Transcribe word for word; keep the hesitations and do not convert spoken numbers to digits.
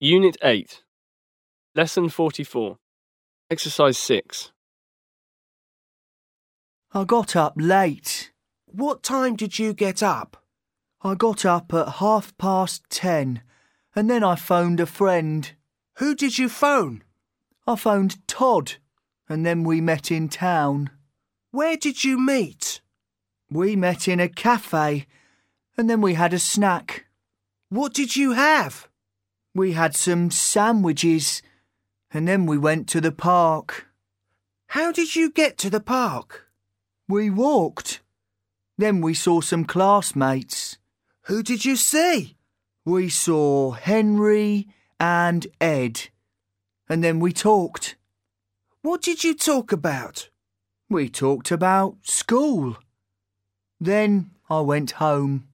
Unit eight. Lesson forty-four. Exercise six. I got up late. What time did you get up? I got up at half past ten, and then I phoned a friend. Who did you phone? I phoned Todd, and then we met in town. Where did you meet? We met in a cafe, and then we had a snack. What did you have? We had some sandwiches, and then we went to the park. How did you get to the park? We walked. Then we saw some classmates. Who did you see? We saw Henry and Ed, and then we talked. What did you talk about? We talked about school. Then I went home.